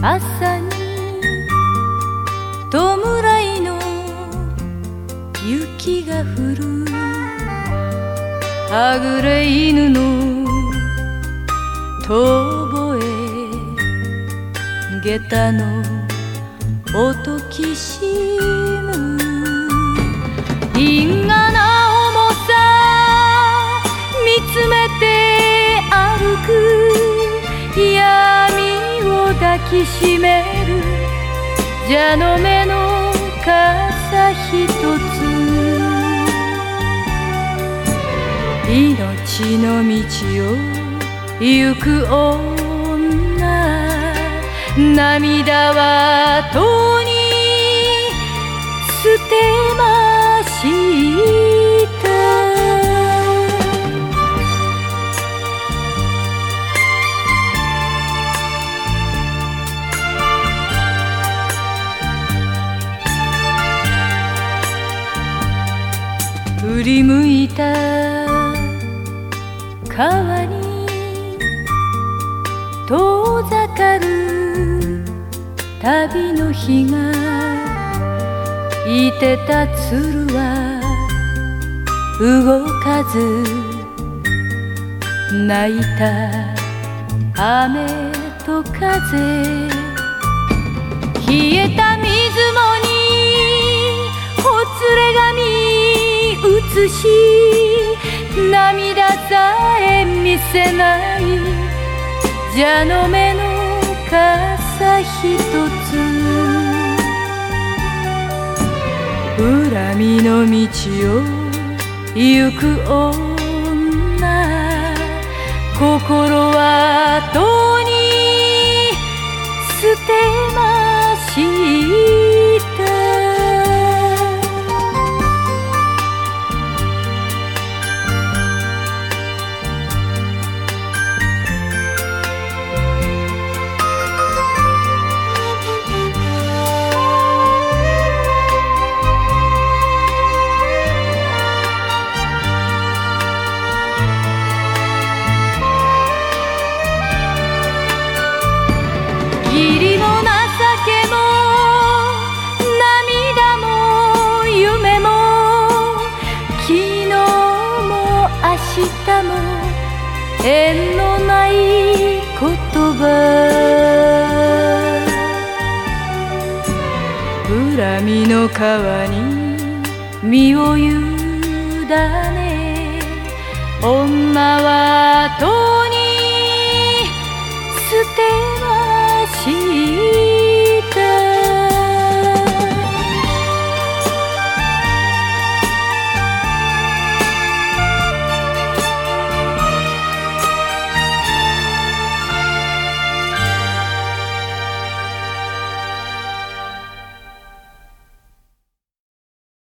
朝に弔いの雪が降る、はぐれ犬の遠吠え、下駄の音きしむ、因果な重さ見つめて歩く、闇を抱きしめる蛇の目の傘ひとつ、命の道を行く女、涙はとに捨てました。振り向いた川に遠ざかる旅の日が、いてた鶴は動かず、泣いた雨と風、冷えた水面にほつれ髪映し、涙さえ見せない蛇の目の傘ひとつ、恨みの道を行く女、心はとに捨てました。義理も情けも涙も夢も、昨日も明日も縁のない言葉、恨みの川に身を委ね、女はとに捨て